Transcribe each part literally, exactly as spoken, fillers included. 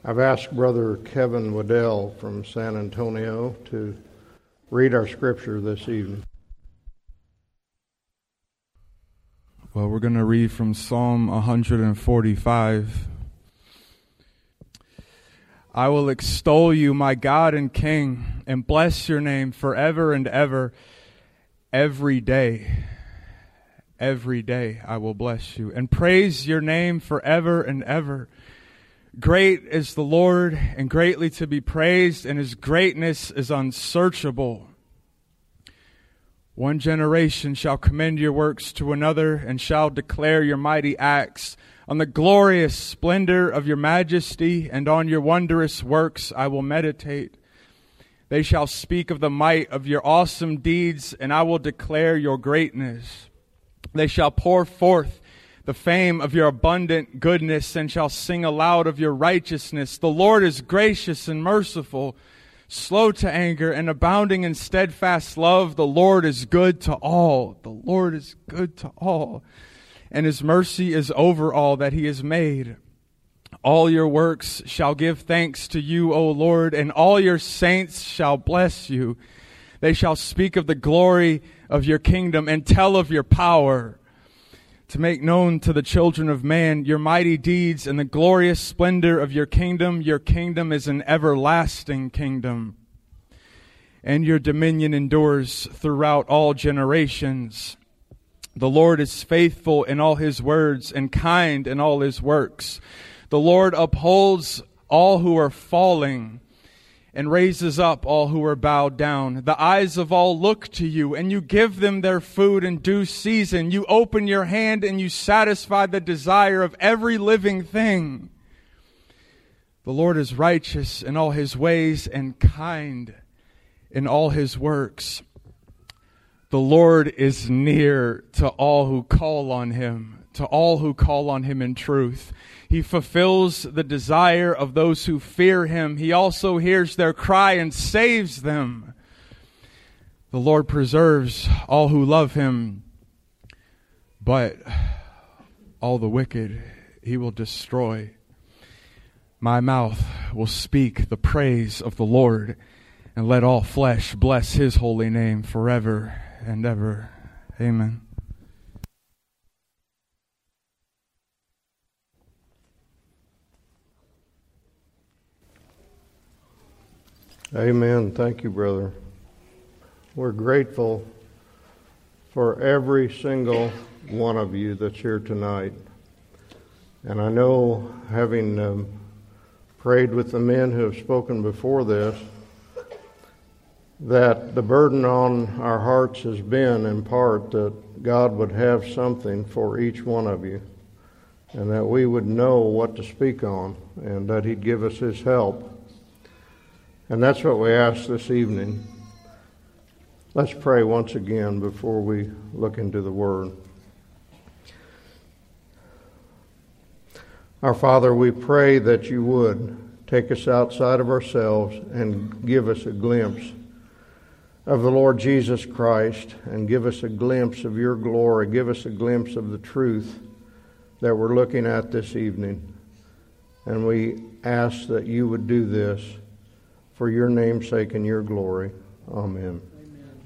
I've asked Brother Kevin Waddell from San Antonio to read our scripture this evening. Well, we're going to read from Psalm one forty-five. I will extol you, my God and King, and bless your name forever and ever. Every day, every day I will bless you and praise your name forever and ever. Great is the Lord and greatly to be praised, and his greatness is unsearchable. One generation shall commend your works to another and shall declare your mighty acts. On the glorious splendor of your majesty and on your wondrous works I will meditate. They shall speak of the might of your awesome deeds, and I will declare your greatness. They shall pour forth the fame of your abundant goodness and shall sing aloud of your righteousness. The Lord is gracious and merciful, slow to anger and abounding in steadfast love. The Lord is good to all. The Lord is good to all, and his mercy is over all that he has made. All your works shall give thanks to you, O Lord, and all your saints shall bless you. They shall speak of the glory of your kingdom and tell of your power, to make known to the children of man your mighty deeds and the glorious splendor of your kingdom. Your kingdom is an everlasting kingdom, and your dominion endures throughout all generations. The Lord is faithful in all his words and kind in all his works. The Lord upholds all who are falling and raises up all who are bowed down. The eyes of all look to you, and you give them their food in due season. You open your hand and you satisfy the desire of every living thing. The Lord is righteous in all his ways and kind in all his works. The Lord is near to all who call on him, to all who call on him in truth. He fulfills the desire of those who fear him. He also hears their cry and saves them. The Lord preserves all who love him, but all the wicked he will destroy. My mouth will speak the praise of the Lord, and let all flesh bless his holy name forever and ever. Amen. Amen. Thank you, brother. We're grateful for every single one of you that's here tonight. And I know, having um, prayed with the men who have spoken before this, that the burden on our hearts has been, in part, that God would have something for each one of you, and that we would know what to speak on, and that he'd give us his help. And that's what we ask this evening. Let's pray once again before we look into the Word. Our Father, we pray that you would take us outside of ourselves and give us a glimpse of the Lord Jesus Christ, and give us a glimpse of your glory. Give us a glimpse of the truth that we're looking at this evening. And we ask that you would do this for your name's sake and your glory. Amen. Amen.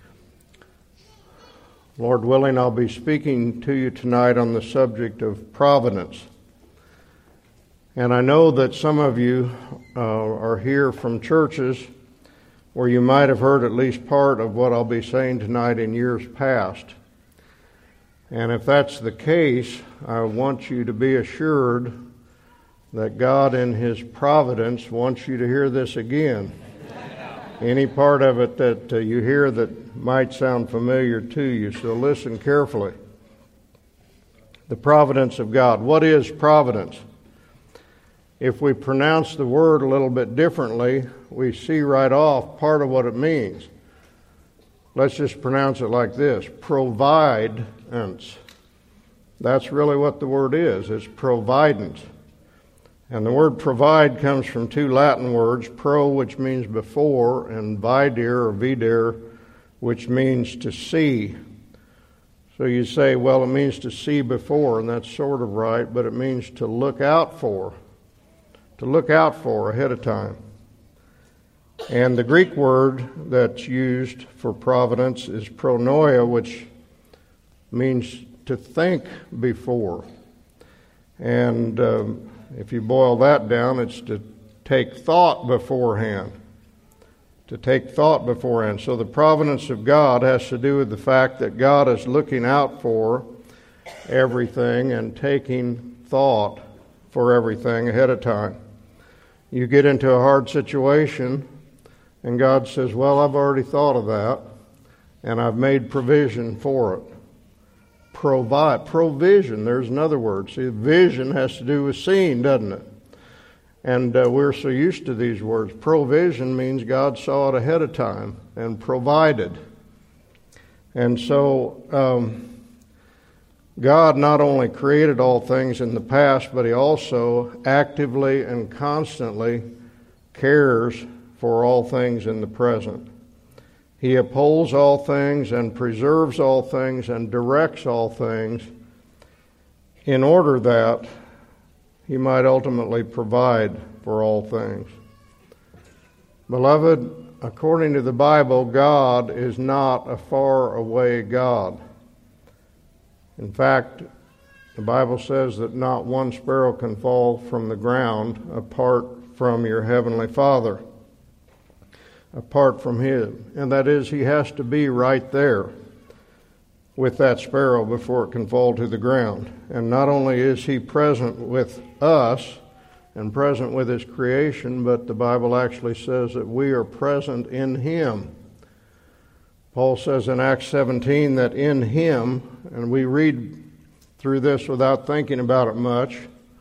Lord willing, I'll be speaking to you tonight on the subject of providence. And I know that some of you uh, are here from churches where you might have heard at least part of what I'll be saying tonight in years past. And if that's the case, I want you to be assured that God in his providence wants you to hear this again. Any part of it that uh, you hear that might sound familiar to you, so listen carefully. The providence of God. What is providence? If we pronounce the word a little bit differently, we see right off part of what it means. Let's just pronounce it like this: providence. That's really what the word is. It's providence. And the word provide comes from two Latin words, pro, which means before, and videre or videre, which means to see. So you say, well, it means to see before, and that's sort of right, but it means to look out for, to look out for ahead of time. And the Greek word that's used for providence is pronoia, which means to think before. And um, if you boil that down, it's to take thought beforehand. To take thought beforehand. So the providence of God has to do with the fact that God is looking out for everything and taking thought for everything ahead of time. You get into a hard situation, and God says, well, I've already thought of that, and I've made provision for it. Provide. Provision, there's another word. See, vision has to do with seeing, doesn't it? And uh, we're so used to these words. Provision means God saw it ahead of time and provided. And so um, God not only created all things in the past, but He also actively and constantly cares for all things in the present. He upholds all things and preserves all things and directs all things in order that He might ultimately provide for all things. Beloved, according to the Bible, God is not a far-away God. In fact, the Bible says that not one sparrow can fall from the ground apart from your heavenly Father, apart from Him. And that is, He has to be right there with that sparrow before it can fall to the ground. And not only is He present with us and present with His creation, but the Bible actually says that we are present in Him. Paul says in Acts seventeen that in Him, and we read through this without thinking about it much,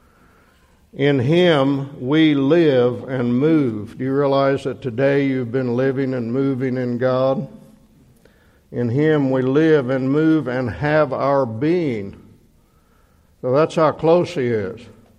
in Him we live and move. Do you realize that today you've been living and moving in God? In Him we live and move and have our being. So that's how close He is.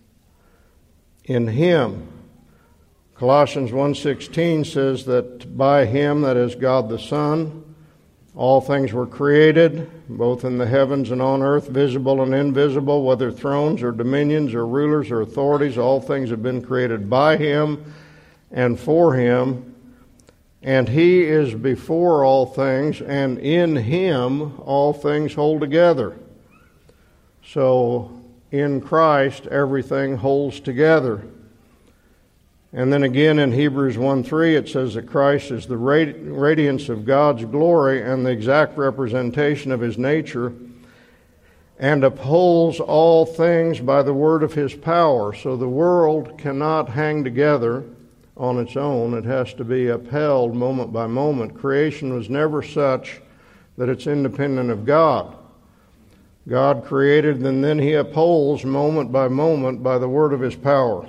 In Him. Colossians one sixteen says that by Him, that is God the Son, all things were created, both in the heavens and on earth, visible and invisible, whether thrones or dominions or rulers or authorities, all things have been created by Him and for Him. And He is before all things, and in Him all things hold together. So, in Christ, everything holds together. And then again in Hebrews one three, it says that Christ is the radiance of God's glory and the exact representation of His nature, and upholds all things by the word of His power. So the world cannot hang together on its own. It has to be upheld moment by moment. Creation was never such that it's independent of God. God created, and then He upholds moment by moment by the word of His power.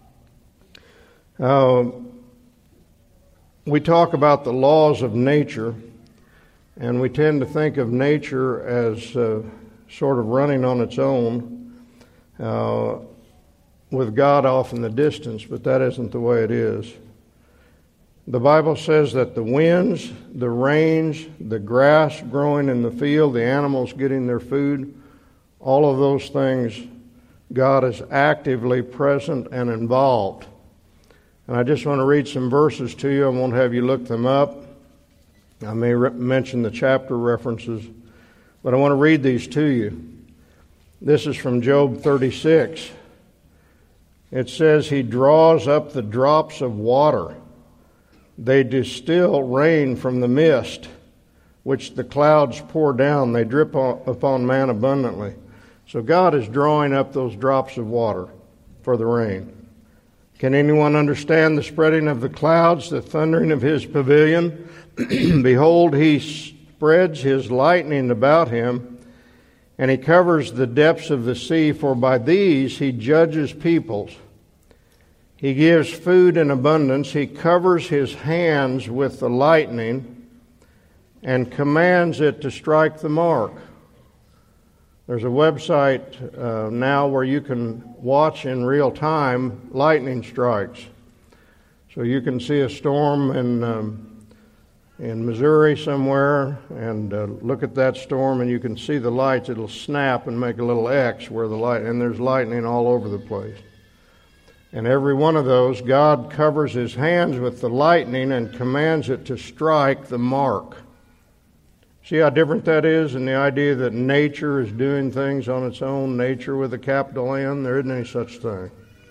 Uh, we talk about the laws of nature, and we tend to think of nature as uh, sort of running on its own, uh, with God off in the distance, but that isn't the way it is. The Bible says that the winds, the rains, the grass growing in the field, the animals getting their food, all of those things, God is actively present and involved. And I just want to read some verses to you. I won't have you look them up. I may re- mention the chapter references, but I want to read these to you. This is from Job thirty-six. It says, He draws up the drops of water. They distill rain from the mist, which the clouds pour down. They drip upon man abundantly. So God is drawing up those drops of water for the rain. Can anyone understand the spreading of the clouds, the thundering of His pavilion? Behold, He spreads His lightning about Him, and He covers the depths of the sea, for by these He judges peoples. He gives food in abundance. He covers His hands with the lightning and commands it to strike the mark. There's a website uh, now where you can watch in real time lightning strikes. So you can see a storm in um, in Missouri somewhere and uh, look at that storm, and you can see the lights. It'll snap and make a little X where the light, and there's lightning all over the place. And every one of those, God covers his hands with the lightning and commands it to strike the mark. See how different that is in the idea that nature is doing things on its own, nature with a capital N? There isn't any such thing.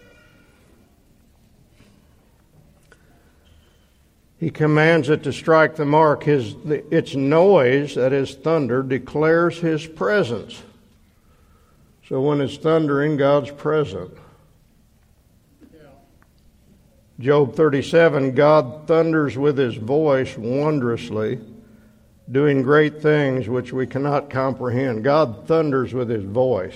He commands it to strike the mark. His, its noise, that is thunder, declares his presence. So when it's thundering, God's present. Job thirty-seven, God thunders with his voice wondrously, doing great things which we cannot comprehend. God thunders with his voice.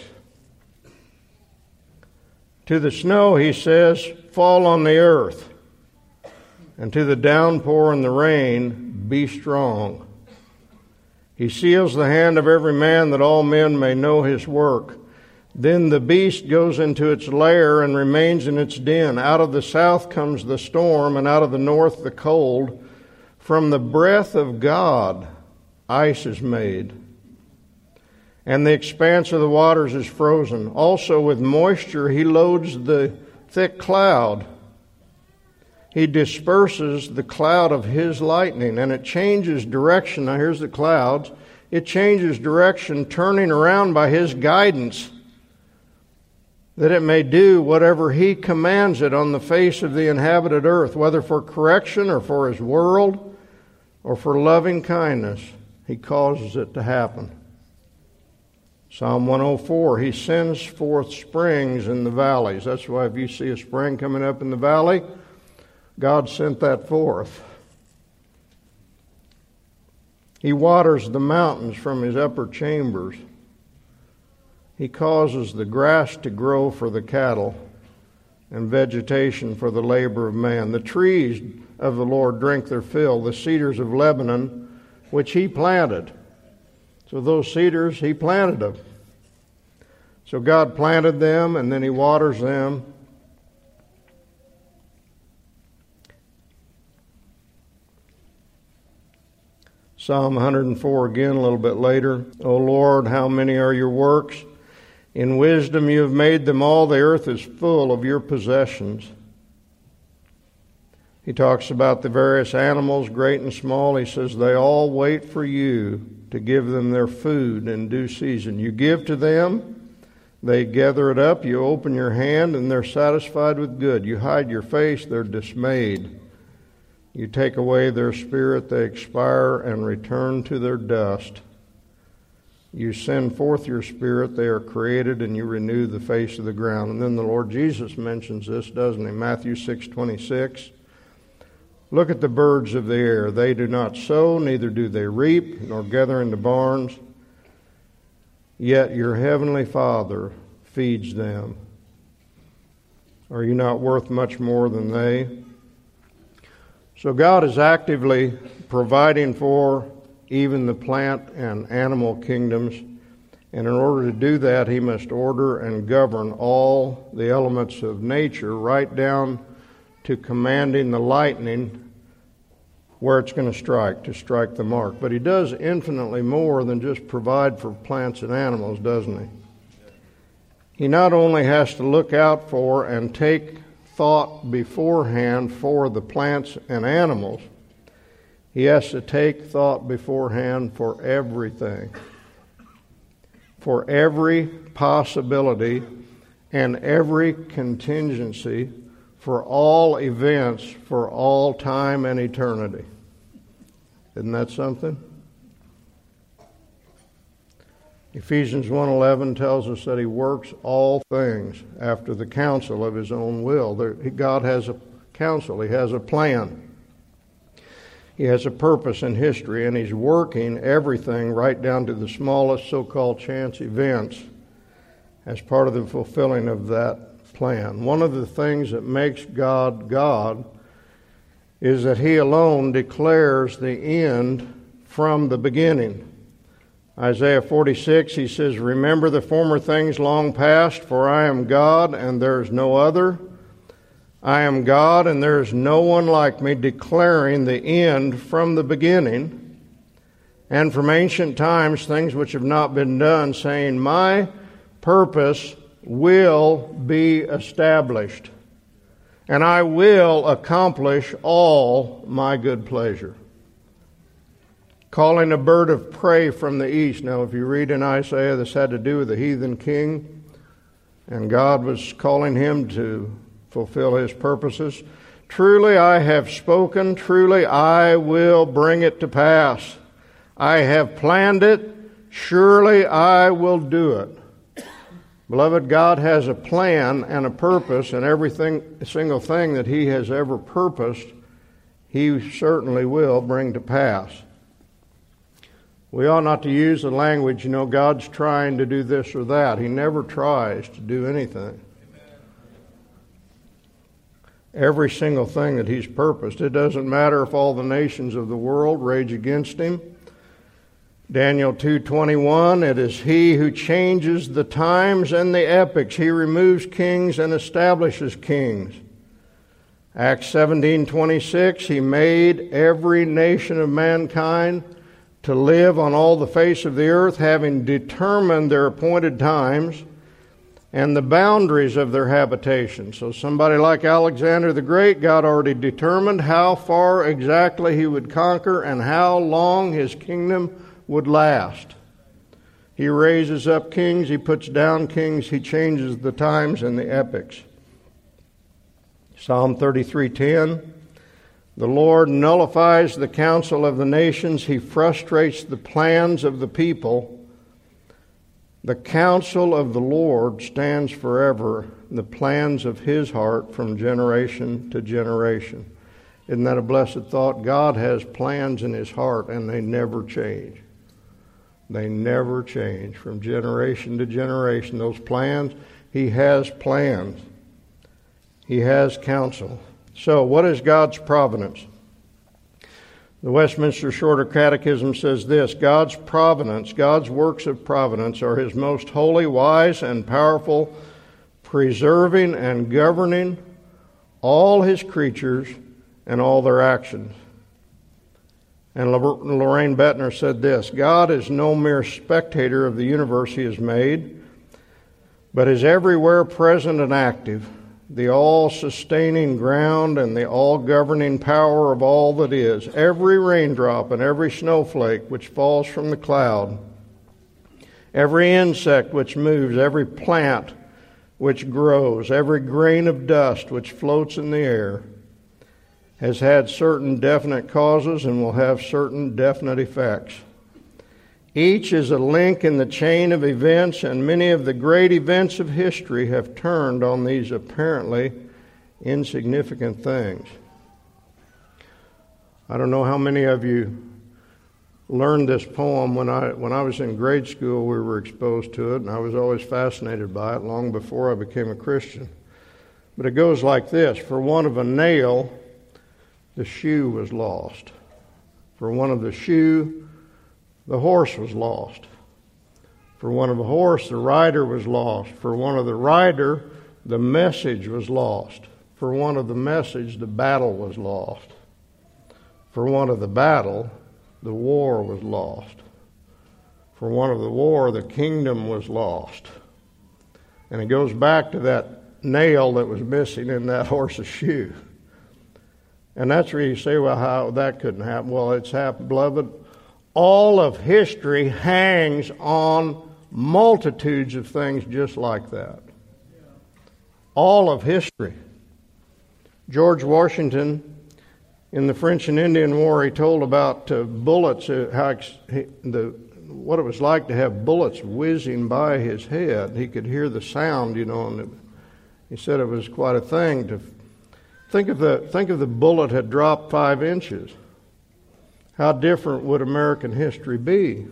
To the snow, he says, fall on the earth, and to the downpour and the rain, be strong. He seals the hand of every man that all men may know his work. Then the beast goes into its lair and remains in its den. Out of the south comes the storm, and out of the north the cold. From the breath of God, ice is made, and the expanse of the waters is frozen. Also with moisture he loads the thick cloud. He disperses the cloud of his lightning, and it changes direction. Now here's the clouds. It changes direction, turning around by his guidance, that it may do whatever he commands it on the face of the inhabited earth, whether for correction or for his world or for loving kindness. He causes it to happen. Psalm one oh four, he sends forth springs in the valleys. That's why if you see a spring coming up in the valley, God sent that forth. He waters the mountains from his upper chambers. He causes the grass to grow for the cattle and vegetation for the labor of man. The trees of the Lord drink their fill, the cedars of Lebanon, which he planted. So those cedars, he planted them. So God planted them, and then he waters them. Psalm one oh four again a little bit later. O Lord, how many are your works? In wisdom you have made them all. The earth is full of your possessions. He talks about the various animals, great and small. He says they all wait for you to give them their food in due season. You give to them, they gather it up. You open your hand, and they're satisfied with good. You hide your face, they're dismayed. You take away their spirit, they expire and return to their dust. You send forth your spirit, they are created, and you renew the face of the ground. And then the Lord Jesus mentions this, doesn't he? Matthew six twenty-six. Look at the birds of the air. They do not sow, neither do they reap, nor gather into barns. Yet your heavenly Father feeds them. Are you not worth much more than they? So God is actively providing for even the plant and animal kingdoms. And in order to do that, he must order and govern all the elements of nature, right down to commanding the lightning where it's going to strike, to strike the mark. But he does infinitely more than just provide for plants and animals, doesn't he? He not only has to look out for and take thought beforehand for the plants and animals, he has to take thought beforehand for everything, for every possibility and every contingency, for all events, for all time and eternity. Isn't that something? Ephesians one eleven tells us that he works all things after the counsel of his own will. There, God has a counsel. He has a plan. He has a purpose in history, and he's working everything right down to the smallest so-called chance events as part of the fulfilling of that plan. One of the things that makes God God is that he alone declares the end from the beginning. Isaiah forty-six, he says, remember the former things long past, for I am God and there is no other. I am God and there is no one like me, declaring the end from the beginning, and from ancient times things which have not been done, saying, my purpose will be established. and I will accomplish all my good pleasure. Calling a bird of prey from the east. Now, if you read in Isaiah, this had to do with the heathen king, and God was calling him to fulfill his purposes. Truly I have spoken, truly I will bring it to pass. I have planned it, surely I will do it. Beloved, God has a plan and a purpose, and everything, single thing that He has ever purposed, He certainly will bring to pass. We ought not to use the language, you know, God's trying to do this or that. He never tries to do anything. Every single thing that He's purposed. It doesn't matter if all the nations of the world rage against Him. Daniel two twenty-one, it is He who changes the times and the epochs. He removes kings and establishes kings. Acts seventeen twenty-six, He made every nation of mankind to live on all the face of the earth, having determined their appointed times and the boundaries of their habitation. So somebody like Alexander the Great, God already determined how far exactly he would conquer and how long his kingdom would last. He raises up kings, He puts down kings, He changes the times and the epochs. Psalm thirty-three ten, the Lord nullifies the counsel of the nations. He frustrates the plans of the people. The counsel of the Lord stands forever, the plans of His heart from generation to generation. Isn't that a blessed thought? God has plans in His heart, and they never change. They never change from generation to generation. Those plans, He has plans. He has counsel. So, what is God's providence? The Westminster Shorter Catechism says this: God's providence, God's works of providence are His most holy, wise, and powerful, preserving and governing all His creatures and all their actions. And Lorraine Bettner said this: God is no mere spectator of the universe He has made, but is everywhere present and active, the all-sustaining ground and the all-governing power of all that is. Every raindrop and every snowflake which falls from the cloud, every insect which moves, every plant which grows, every grain of dust which floats in the air, has had certain definite causes and will have certain definite effects. Each is a link in the chain of events, and many of the great events of history have turned on these apparently insignificant things. I don't know how many of you learned this poem. When I when I was in grade school, we were exposed to it, and I was always fascinated by it long before I became a Christian. But it goes like this: for want of a nail, the shoe was lost. For want of the shoe, the horse was lost. For want of a horse, the rider was lost. For want of the rider, the message was lost. For want of the message, the battle was lost. For want of the battle, the war was lost. For want of the war, the kingdom was lost. And it goes back to that nail that was missing in that horse's shoe. And that's where you say, well, how that couldn't happen. Well, it's happened, beloved. All of history hangs on multitudes of things just like that. All of history. George Washington, in the French and Indian War, he told about uh, bullets, uh, how ex- he, the, what it was like to have bullets whizzing by his head. He could hear the sound, you know, and it, he said it was quite a thing to think of the think if the bullet had dropped five inches. How different would American history be?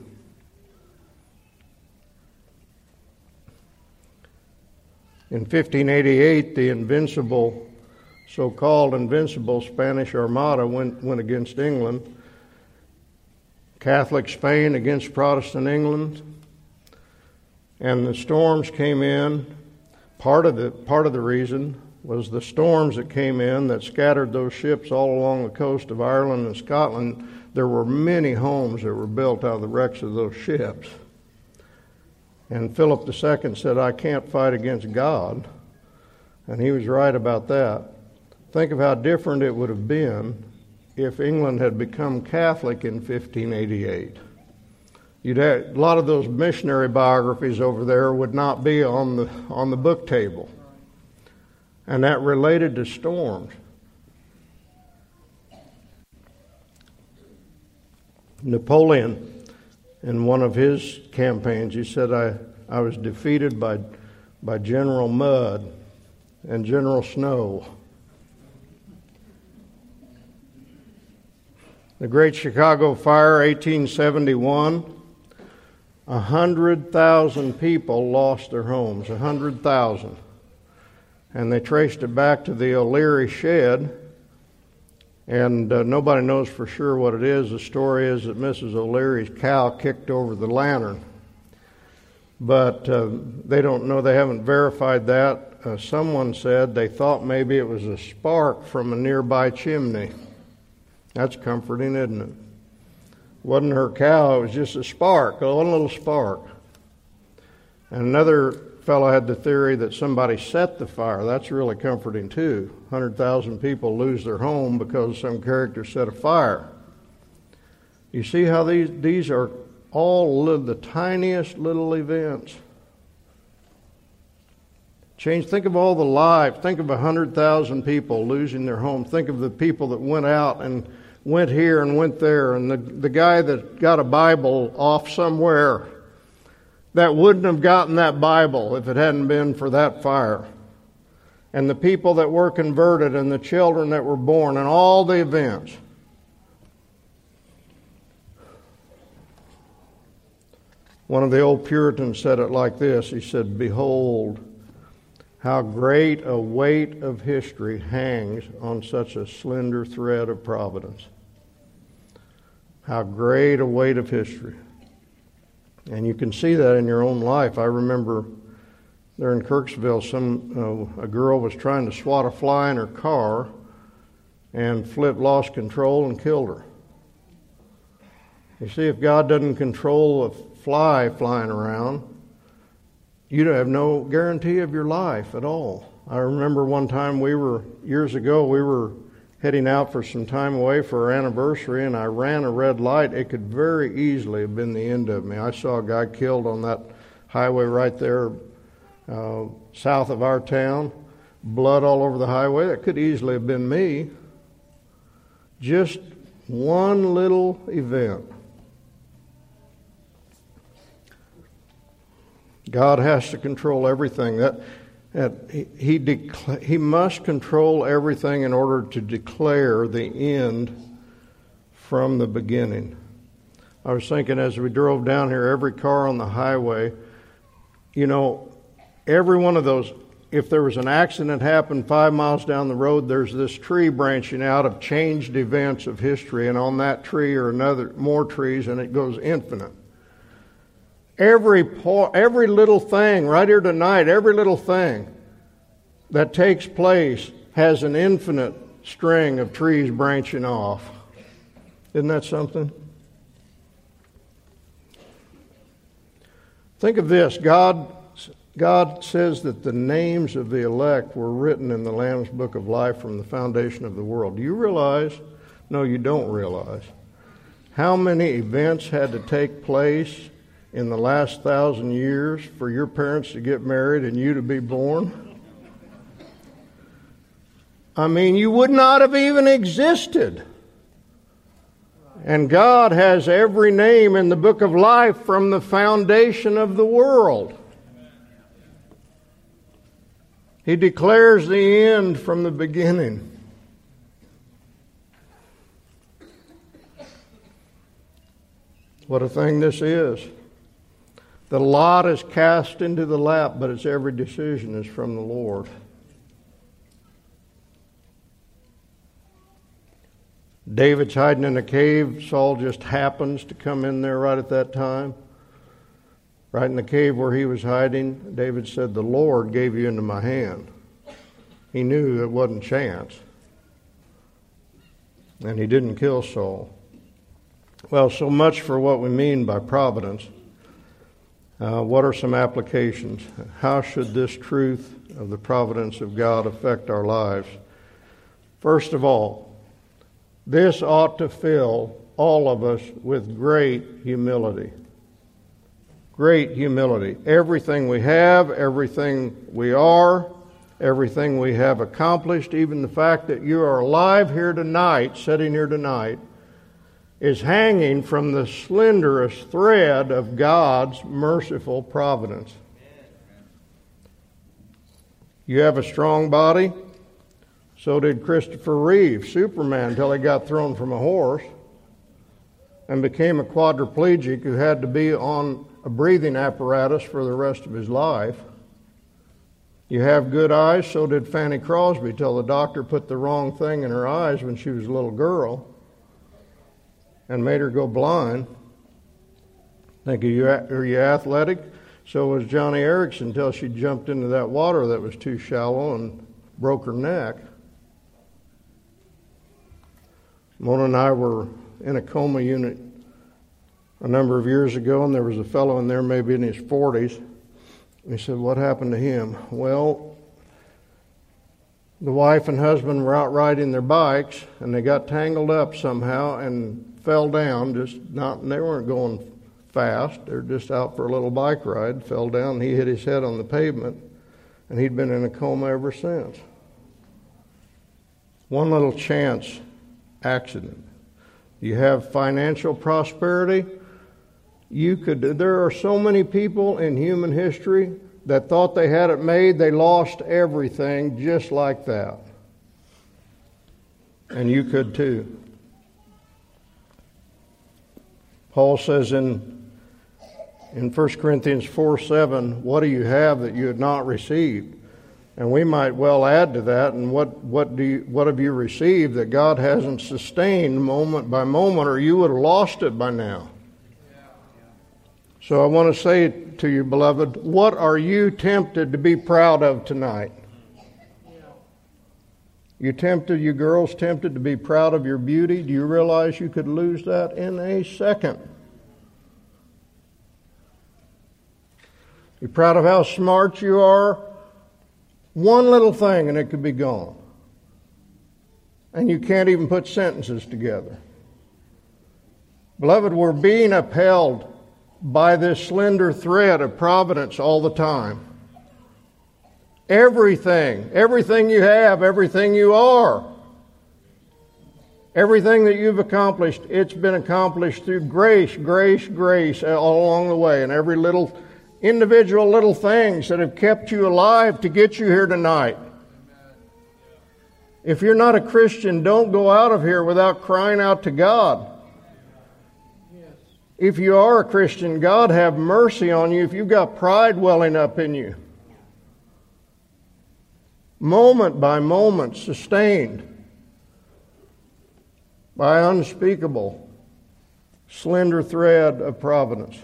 In fifteen eighty-eight, the invincible, so-called invincible Spanish Armada went, went against England. Catholic Spain against Protestant England. And the storms came in. Part of the, part of the reason was the storms that came in that scattered those ships all along the coast of Ireland and Scotland. There were many homes that were built out of the wrecks of those ships. And Philip the Second said, I can't fight against God. And he was right about that. Think of how different it would have been if England had become Catholic in fifteen eighty-eight. You'd have, a lot of those missionary biographies over there would not be on the on the book table. And that related to storms. Napoleon, in one of his campaigns, he said, I, I was defeated by, by General Mud and General Snow. The Great Chicago Fire, eighteen seventy-one, one hundred thousand people lost their homes, one hundred thousand. And they traced it back to the O'Leary shed, and uh, nobody knows for sure what it is. The story is that Missus O'Leary's cow kicked over the lantern. But uh, they don't know, they haven't verified that. Uh, someone said they thought maybe it was a spark from a nearby chimney. That's comforting, isn't it? It wasn't her cow, it was just a spark, a one little spark. And another fellow had the theory that somebody set the fire. That's really comforting too. one hundred thousand people lose their home because some character set a fire. You see how these, these are all li- the tiniest little events. Change. Think of all the lives. Think of one hundred thousand people losing their home. Think of the people that went out and went here and went there, and the, the guy that got a Bible off somewhere that wouldn't have gotten that Bible if it hadn't been for that fire. And the people that were converted and the children that were born and all the events. One of the old Puritans said it like this. He said, "Behold, how great a weight of history hangs on such a slender thread of providence." How great a weight of history. And you can see that in your own life. I remember there in Kirksville, some uh, a girl was trying to swat a fly in her car, and Flip lost control and killed her. You see, if God doesn't control a fly flying around, you have no guarantee of your life at all. I remember one time we were, years ago, we were heading out for some time away for our anniversary, and I ran a red light. It could very easily have been the end of me. I saw a guy killed on that highway right there uh, south of our town. Blood all over the highway. That could easily have been me. Just one little event. God has to control everything. That, that he he, decla- he must control everything in order to declare the end from the beginning. I was thinking as we drove down here, every car on the highway, you know, every one of those, if there was an accident happened five miles down the road, there's this tree branching out of changed events of history, and on that tree are another more trees, and it goes infinite. Every po- every little thing right here tonight, every little thing that takes place has an infinite string of trees branching off. Isn't that something? Think of this. God, God says that the names of the elect were written in the Lamb's Book of Life from the foundation of the world. Do you realize? No, you don't realize. How many events had to take place in the last thousand years for your parents to get married and you to be born? I mean, you would not have even existed. And God has every name in the book of life from the foundation of the world. He declares the end from the beginning. What a thing this is. The lot is cast into the lap, but its every decision is from the Lord. David's hiding in a cave. Saul just happens to come in there right at that time. Right in the cave where he was hiding, David said, "The Lord gave you into my hand." He knew it wasn't chance. And he didn't kill Saul. Well, so much for what we mean by providence. Uh, what are some applications? How should this truth of the providence of God affect our lives? First of all, this ought to fill all of us with great humility. Great humility. Everything we have, everything we are, everything we have accomplished, even the fact that you are alive here tonight, sitting here tonight, is hanging from the slenderest thread of God's merciful providence. You have a strong body. So did Christopher Reeve, Superman, until he got thrown from a horse and became a quadriplegic who had to be on a breathing apparatus for the rest of his life. You have good eyes. So did Fanny Crosby, till the doctor put the wrong thing in her eyes when she was a little girl and made her go blind. Think, are you, are you athletic? So was Johnny Erickson, until she jumped into that water that was too shallow and broke her neck. Mona and I were in a coma unit a number of years ago, and there was a fellow in there maybe in his forties. He said, "What happened to him?" Well, the wife and husband were out riding their bikes, and they got tangled up somehow and fell down. Just not, and they weren't going fast. They were just out for a little bike ride. Fell down, and he hit his head on the pavement, and he'd been in a coma ever since. One little chance accident. You have financial prosperity. You could. There are so many people in human history that thought they had it made. They lost everything just like that. And you could too. Paul says in in First Corinthians four seven, "What do you have that you had not received?" And we might well add to that, and what, what do you, what have you received that God hasn't sustained moment by moment, or you would have lost it by now? So I want to say to you, beloved, what are you tempted to be proud of tonight? You tempted, you girls tempted to be proud of your beauty? Do you realize you could lose that in a second? You're proud of how smart you are? One little thing and it could be gone. And you can't even put sentences together. Beloved, we're being upheld by this slender thread of providence all the time. Everything, everything you have, everything you are, everything that you've accomplished, it's been accomplished through grace, grace, grace all along the way. And every little individual little things that have kept you alive to get you here tonight. If you're not a Christian, don't go out of here without crying out to God. If you are a Christian, God have mercy on you if you've got pride welling up in you. Moment by moment, sustained by unspeakable, slender thread of providence.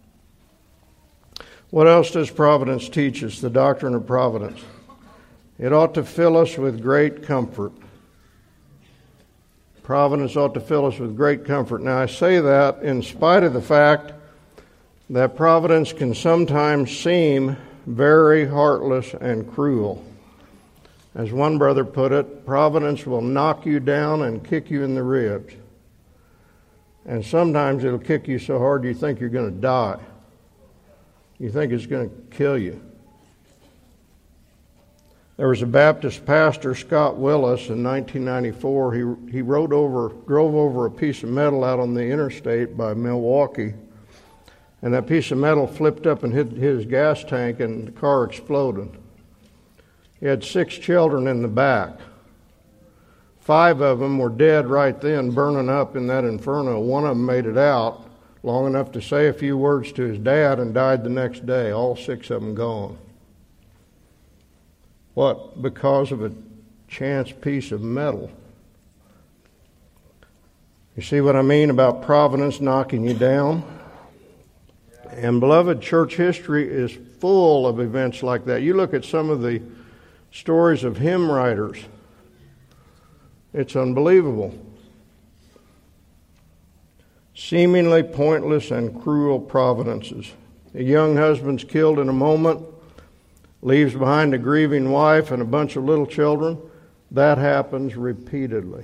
What else does providence teach us? The doctrine of providence. It ought to fill us with great comfort. Providence ought to fill us with great comfort. Now, I say that in spite of the fact that providence can sometimes seem very heartless and cruel. As one brother put it, providence will knock you down and kick you in the ribs. And sometimes it'll kick you so hard you think you're going to die. You think it's going to kill you. There was a Baptist pastor, Scott Willis, in nineteen ninety-four. He he rode over, drove over a piece of metal out on the interstate by Milwaukee, and that piece of metal flipped up and hit his gas tank, and the car exploded. He had six children in the back. Five of them were dead right then, burning up in that inferno. One of them made it out long enough to say a few words to his dad and died the next day. All six of them gone. What? Because of a chance piece of metal. You see what I mean about providence knocking you down? And beloved, church history is full of events like that. You look at some of the stories of hymn writers. It's unbelievable. Seemingly pointless and cruel providences. A young husband's killed in a moment, leaves behind a grieving wife and a bunch of little children, That happens repeatedly.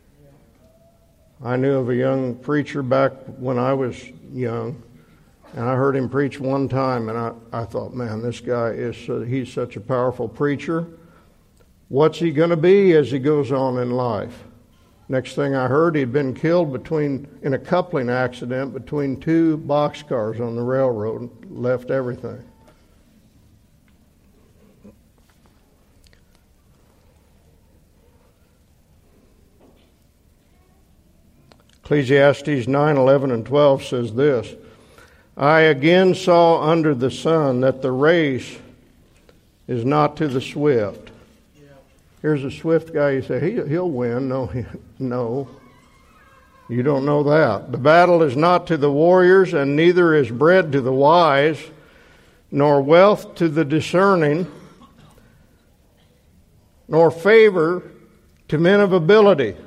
I knew of a young preacher back when I was young, and I heard him preach one time, and I, I thought, man, this guy is so, he's such a powerful preacher. What's he going to be as he goes on in life? Next thing I heard, he'd been killed between in a coupling accident between two boxcars on the railroad, and left everything. Ecclesiastes nine, eleven, and twelve says this, I again saw under the sun that the race is not to the swift. Yeah. Here's a swift guy, you say, he, he'll win. No, he, no, you don't know that. The battle is not to the warriors, and neither is bread to the wise, nor wealth to the discerning, nor favor to men of ability.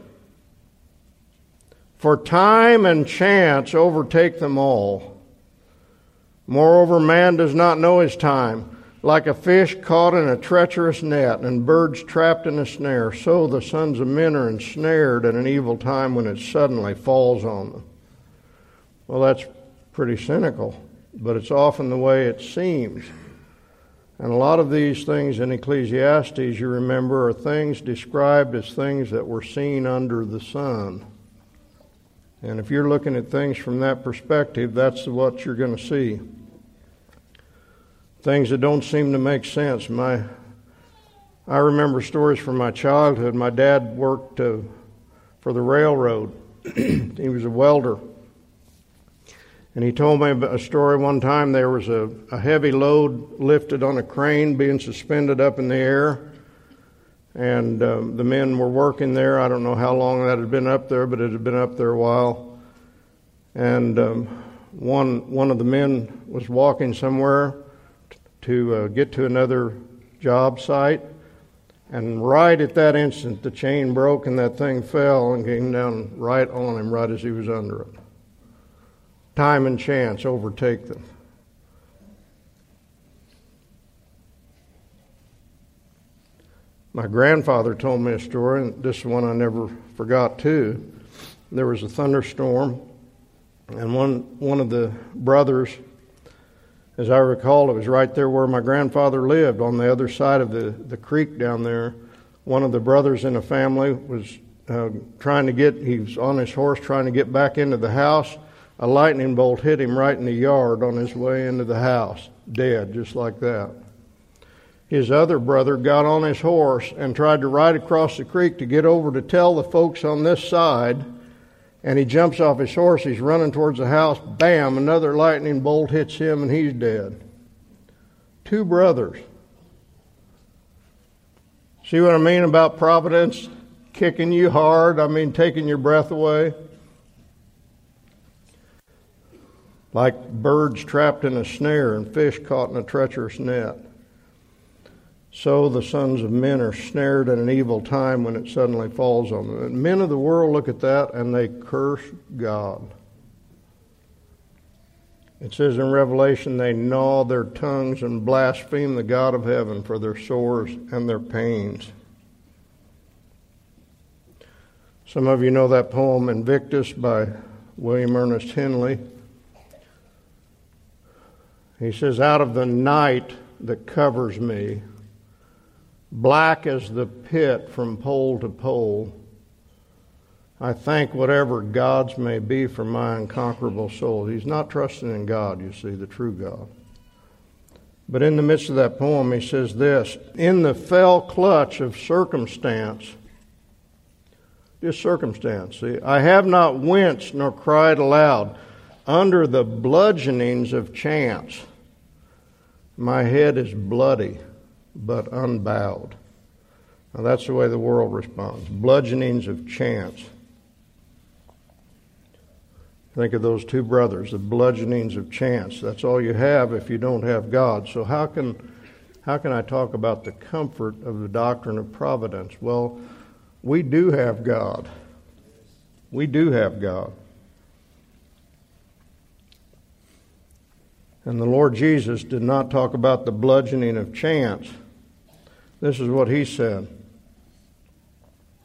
For time and chance overtake them all. Moreover, man does not know his time. Like a fish caught in a treacherous net, and birds trapped in a snare, so the sons of men are ensnared at an evil time when it suddenly falls on them. Well, that's pretty cynical, but it's often the way it seems. And a lot of these things in Ecclesiastes, you remember, are things described as things that were seen under the sun. And if you're looking at things from that perspective, that's what you're going to see. Things that don't seem to make sense. My, I remember stories from my childhood. My dad worked uh, for the railroad. He was a welder. And he told me a story one time. There was a, a heavy load lifted on a crane being suspended up in the air. And um, the men were working there. I don't know how long that had been up there, but it had been up there a while. And um, one one of the men was walking somewhere t- to uh, get to another job site. And right at that instant, the chain broke and that thing fell and came down right on him, right as he was under it. Time and chance overtake them. My grandfather told me a story, and this is one I never forgot too. There was a thunderstorm, and one one of the brothers, as I recall, it was right there where my grandfather lived, on the other side of the, the creek down there. One of the brothers in the family was uh, trying to get, he was on his horse trying to get back into the house. A lightning bolt hit him right in the yard on his way into the house, dead, just like that. His other brother got on his horse and tried to ride across the creek to get over to tell the folks on this side, and he jumps off his horse, he's running towards the house, bam, another lightning bolt hits him and he's dead. Two brothers. See what I mean about providence kicking you hard? I mean, taking your breath away? Like birds trapped in a snare and fish caught in a treacherous net. So the sons of men are snared at an evil time when it suddenly falls on them. And men of the world look at that and they curse God. It says in Revelation, they gnaw their tongues and blaspheme the God of heaven for their sores and their pains. Some of you know that poem Invictus by William Ernest Henley. He says, out of the night that covers me, black as the pit from pole to pole, I thank whatever gods may be for my unconquerable soul. He's not trusting in God, you see, the true God. But in the midst of that poem, he says this, in the fell clutch of circumstance, just circumstance, see, I have not winced nor cried aloud. Under the bludgeonings of chance, my head is bloody but unbowed. Now that's the way the world responds. Bludgeonings of chance. Think of those two brothers, the bludgeonings of chance. That's all you have if you don't have God. So how can how can I talk about the comfort of the doctrine of providence? Well, we do have God. We do have God. And the Lord Jesus did not talk about the bludgeoning of chance. This is what he said.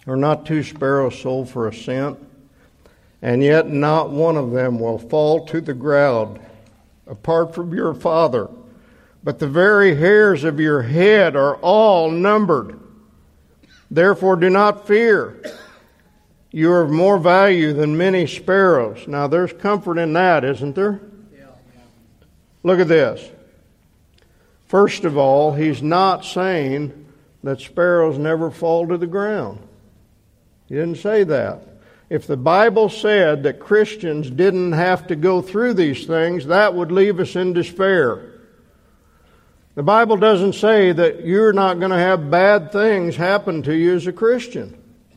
Are not two sparrows sold for a cent? And yet not one of them will fall to the ground apart from your Father. But the very hairs of your head are all numbered. Therefore do not fear. You are of more value than many sparrows. Now there's comfort in that, isn't there? Yeah. Look at this. First of all, he's not saying that sparrows never fall to the ground. He didn't say that. If the Bible said that Christians didn't have to go through these things, that would leave us in despair. The Bible doesn't say that you're not going to have bad things happen to you as a Christian.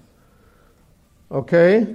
Okay?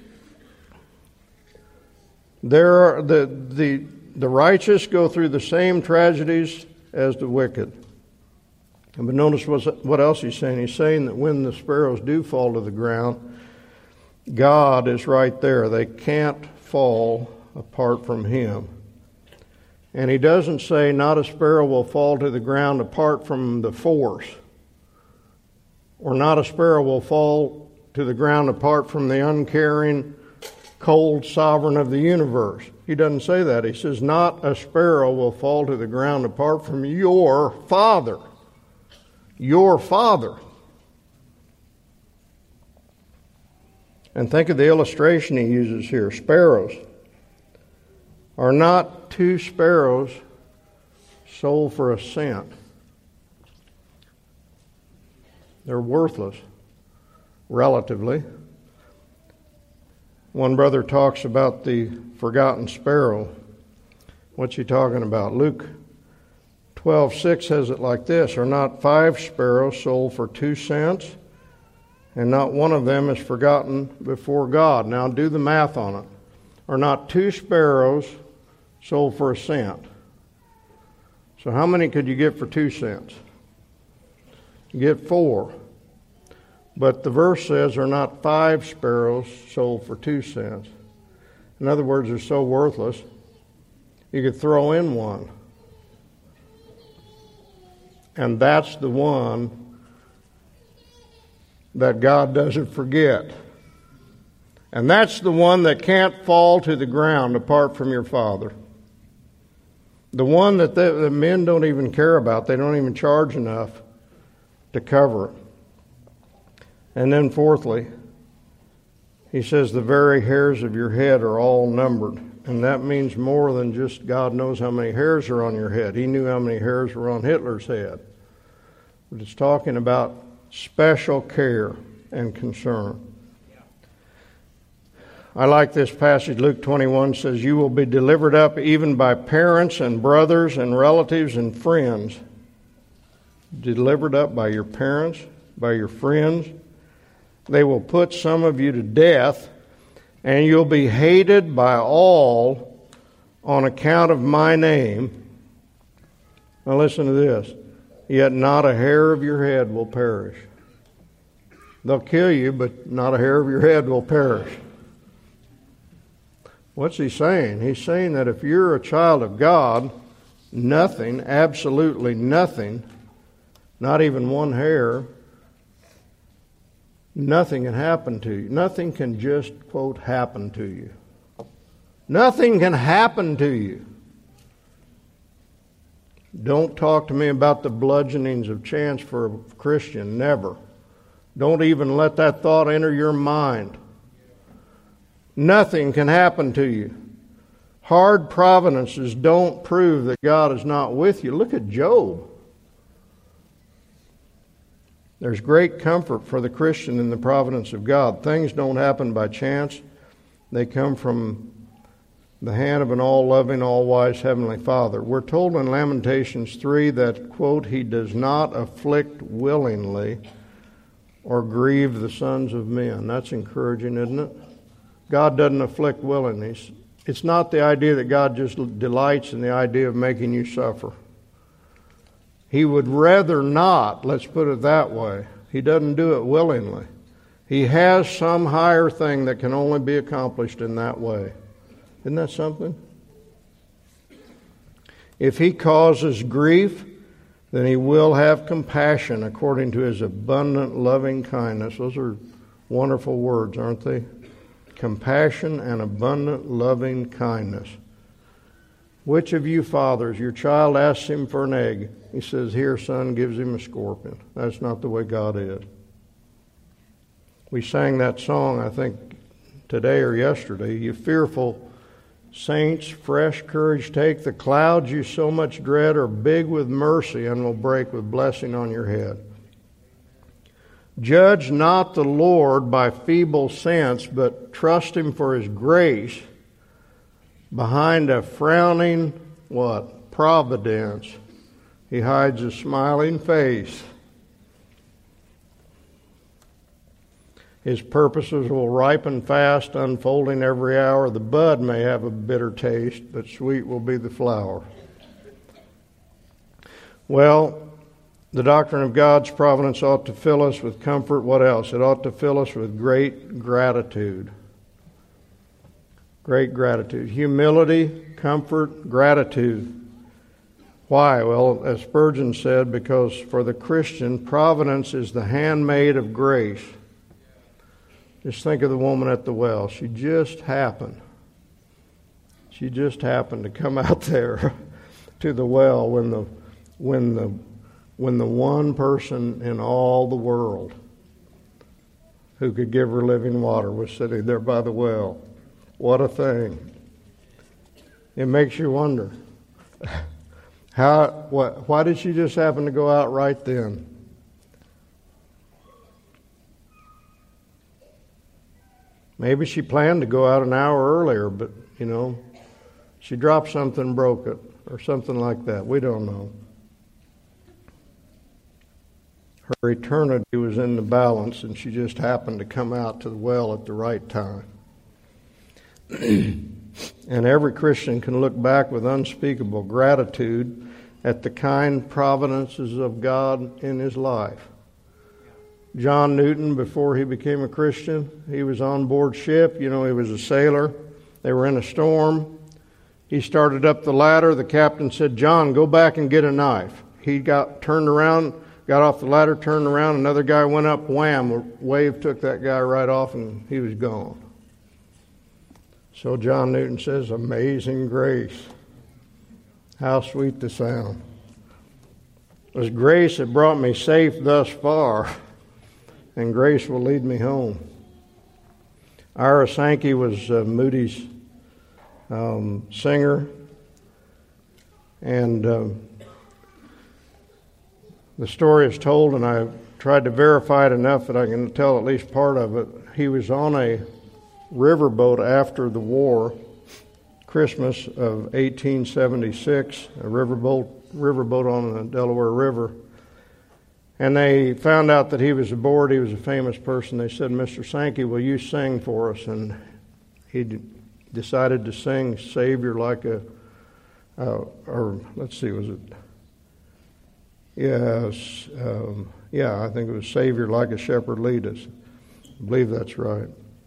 There are the the the righteous go through the same tragedies as the wicked. But notice what else he's saying. He's saying that when the sparrows do fall to the ground, God is right there. They can't fall apart from Him. And he doesn't say not a sparrow will fall to the ground apart from the force. Or not a sparrow will fall to the ground apart from the uncaring, cold sovereign of the universe. He doesn't say that. He says not a sparrow will fall to the ground apart from your Father. Your Father. And think of the illustration he uses here. Sparrows. Are not two sparrows sold for a cent? They're worthless, relatively. One brother talks about the forgotten sparrow. What's he talking about? Luke twelve six says it like this. Are not five sparrows sold for two cents? And not one of them is forgotten before God. Now do the math on it. Are not two sparrows sold for a cent? So how many could you get for two cents? You get four. But the verse says, are not five sparrows sold for two cents? In other words, they're so worthless, you could throw in one. And that's the one that God doesn't forget. And that's the one that can't fall to the ground apart from your Father. The one that the, the men don't even care about. They don't even charge enough to cover it. And then fourthly, he says the very hairs of your head are all numbered. And that means more than just God knows how many hairs are on your head. He knew how many hairs were on Hitler's head. But it's talking about special care and concern. I like this passage. Luke twenty-one says, you will be delivered up even by parents and brothers and relatives and friends. Delivered up by your parents, by your friends. They will put some of you to death, and you'll be hated by all on account of my name. Now listen to this. Yet not a hair of your head will perish. They'll kill you, but not a hair of your head will perish. What's he saying? He's saying that if you're a child of God, nothing, absolutely nothing, not even one hair, nothing can happen to you. Nothing can just, quote, happen to you. Nothing can happen to you. Don't talk to me about the bludgeonings of chance for a Christian. Never. Don't even let that thought enter your mind. Nothing can happen to you. Hard providences don't prove that God is not with you. Look at Job. There's great comfort for the Christian in the providence of God. Things don't happen by chance. They come from the hand of an all-loving, all-wise Heavenly Father. We're told in Lamentations three that, quote, He does not afflict willingly or grieve the sons of men. That's encouraging, isn't it? God doesn't afflict willingly. It's not the idea that God just delights in the idea of making you suffer. He would rather not, let's put it that way. He doesn't do it willingly. He has some higher thing that can only be accomplished in that way. Isn't that something? If He causes grief, then He will have compassion according to His abundant loving kindness. Those are Wonderful words, aren't they? Compassion and abundant loving kindness. Which of you fathers, your child asks him for an egg, he says, here, son, gives him a scorpion. That's not the way God is. We sang that song, I think, today or yesterday. You fearful saints, fresh courage take. The clouds you so much dread are big with mercy and will break with blessing on your head. Judge not the Lord by feeble sense, but trust him for his grace behind a frowning, what? Providence. He hides a smiling face. His purposes will ripen fast, unfolding every hour. The bud may have a bitter taste, but sweet will be the flower. Well, the doctrine of God's providence ought to fill us with comfort. What else? It ought to fill us with great gratitude. Great gratitude. Humility, comfort, gratitude. Why? Well, as Spurgeon said, because for the Christian, providence is the handmaid of grace. Just think of the woman at the well. She just happened. She just happened to come out there to the well when the when the when the one person in all the world who could give her living water was sitting there by the well. What a thing. It makes you wonder. How what why did she just happen to go out right then? Maybe she planned to go out an hour earlier, but, you know, she dropped something, broke it, or something like that. We don't know. Her eternity was in the balance, and she just happened to come out to the well at the right time. And every Christian can look back with unspeakable gratitude at the kind providences of God in his life. John Newton, before he became a Christian, he was on board ship. You know, he was a sailor. They were in a storm. He started up the ladder. The captain said, John, go back and get a knife. He got turned around, got off the ladder, turned around. Another guy went up, wham, a wave took that guy right off, and he was gone. So John Newton says, amazing grace. How sweet the sound. It was grace that brought me safe thus far, and grace will lead me home. Ira Sankey was uh, Moody's um, singer, and um, the story is told, and I tried to verify it enough that I can tell at least part of it. He was on a riverboat after the war, Christmas of eighteen seventy-six, a riverboat, riverboat on the Delaware River. And they found out that he was aboard. He was a famous person. They said, Mister Sankey, will you sing for us? And he d- decided to sing Savior like a, uh, or let's see, was it? Yes, um, yeah, I think it was Savior like a shepherd lead us. I believe that's right.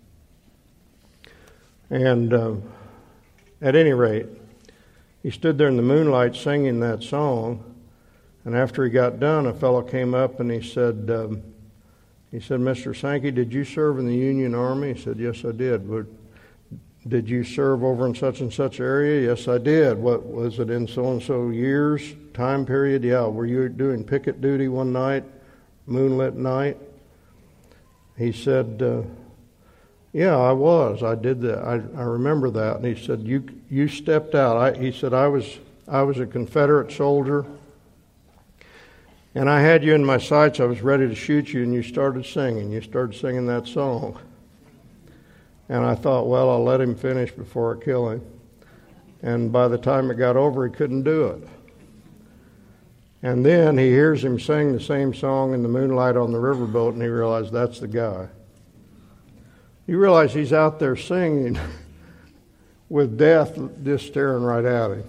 And uh, at any rate, he stood there in the moonlight singing that song. And after he got done, a fellow came up and he said, um, he said, Mister Sankey, did you serve in the Union Army? He said, yes, I did. But did you serve over in such and such area? Yes, I did. What was it in so-and-so years, time period? Yeah. Were you doing picket duty one night, moonlit night? He said, uh, yeah, I was. I did that. I, I remember that. And he said, you you stepped out. I, he said, I was I was a Confederate soldier. And I had you in my sights. I was ready to shoot you, and you started singing. You started singing that song. And I thought, well, I'll let him finish before I kill him. And by the time it got over, he couldn't do it. And then he hears him sing the same song in the moonlight on the riverboat, and he realized that's the guy. You realize he's out there singing with death just staring right at him.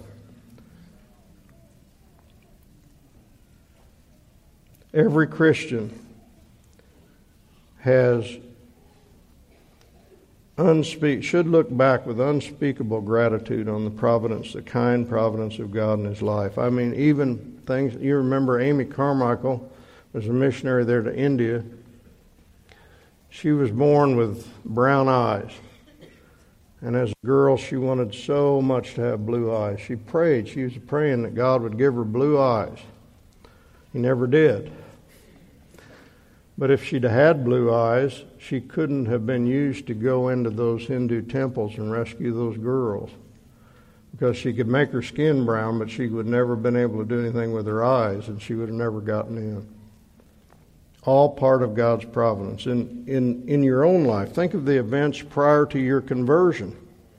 Every Christian has unspeak should look back with unspeakable gratitude on the providence, the kind providence of God in his life. I mean, even things, you remember Amy Carmichael was a missionary there to India, She was born with brown eyes. And as a girl, she wanted so much to have blue eyes. She prayed. She was praying that God would give her blue eyes. He never did. But if she'd had blue eyes, she couldn't have been used to go into those Hindu temples and rescue those girls. Because she could make her skin brown, but she would never have been able to do anything with her eyes, and she would have never gotten in. All part of God's providence. In, in, in your own life, think of the events prior to your conversion.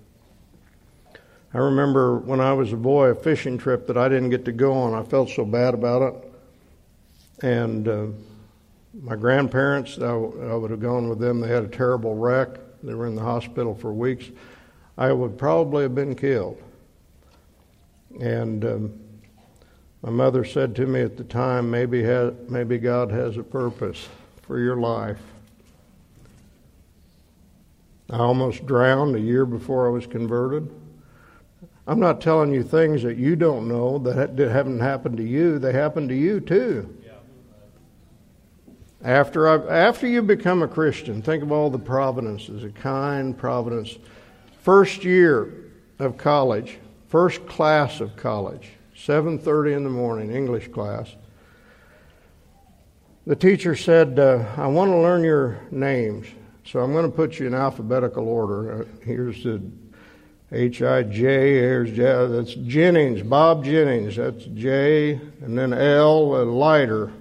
I remember when I was a boy, a fishing trip that I didn't get to go on. I felt so bad about it. And uh, my grandparents, I, I would have gone with them. They had a terrible wreck. They were in the hospital for weeks. I would probably have been killed. And um, my mother said to me at the time, maybe, ha- maybe God has a purpose for your life. I almost drowned a year before I was converted. I'm not telling you things that you don't know that haven't happened to you. They happened to you too. After I, after you become a Christian, think of all the providences, a kind providence. First year of college, first class of college, seven thirty in the morning, English class. The teacher said, uh, I want to learn your names, so I'm going to put you in alphabetical order. Uh, here's the H I J, here's J, that's Jennings, Bob Jennings, that's J, and then L, uh, Leiter.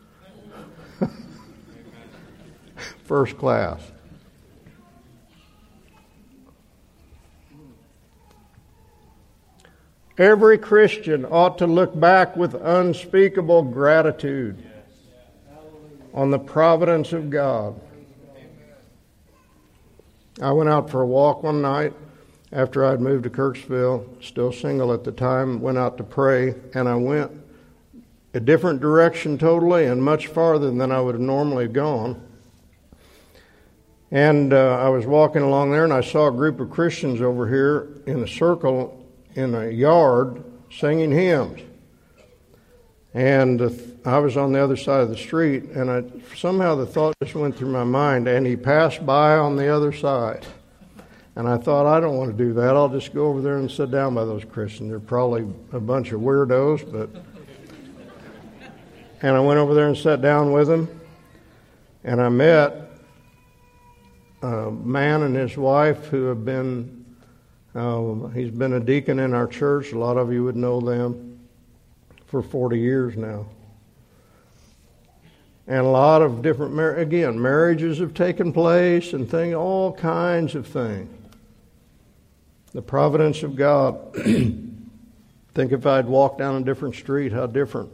First class. Every Christian ought to look back with unspeakable gratitude on the providence of God. I went out for a walk one night after I'd moved to Kirksville, still single at the time, went out to pray, and I went a different direction totally and much farther than I would have normally gone. And uh, I was walking along there, and I saw a group of Christians over here in a circle in a yard singing hymns. And uh, I was on the other side of the street, and I, somehow the thought just went through my mind, and he passed by on the other side. And I thought, I don't want to do that. I'll just go over there and sit down by those Christians. They're probably a bunch of weirdos, but... And I went over there and sat down with them, and I met a man and his wife who have been, uh, he's been a deacon in our church. A lot of you would know them for forty years now. And a lot of different, mar- again, marriages have taken place and things, all kinds of things. The providence of God. Think if I'd walked down a different street, how different.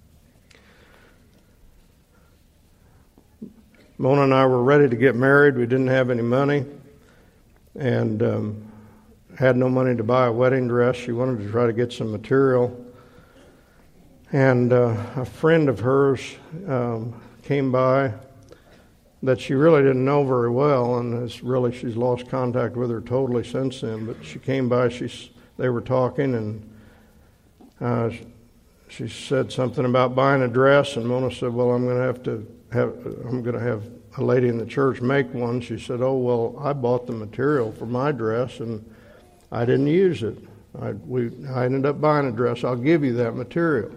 Mona and I were ready to get married. We didn't have any money and um, had no money to buy a wedding dress. She wanted to try to get some material. And uh, a friend of hers um, came by that she really didn't know very well, and it's really she's lost contact with her totally since then. But she came by. She they were talking, and uh, she said something about buying a dress, and Mona said, "Well, I'm going to have to." Have, I'm going to have a lady in the church make one. She said, oh, well, I bought the material for my dress and I didn't use it. I, we, I ended up buying a dress. I'll give you that material.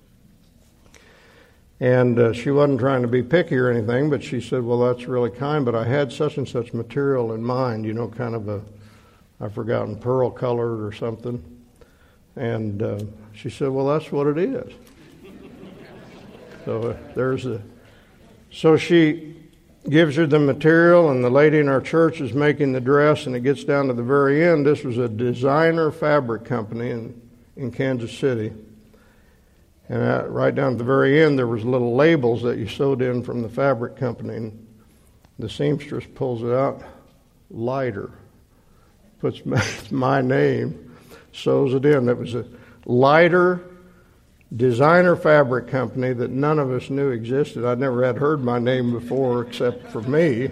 And uh, she wasn't trying to be picky or anything, but she said, well, that's really kind, but I had such and such material in mind, you know, kind of a, I've forgotten, pearl colored or something. And uh, she said, well, that's what it is. So uh, there's a... So she gives her the material, and the lady in our church is making the dress, and it gets down to the very end. This was a designer fabric company in, in Kansas City. And at, right down at the very end, there was little labels that you sewed in from the fabric company. And the seamstress pulls it out, Leiter, puts my, my name, sews it in. It was a Leiter designer fabric company that none of us knew existed. I'd never had heard my name before except for me.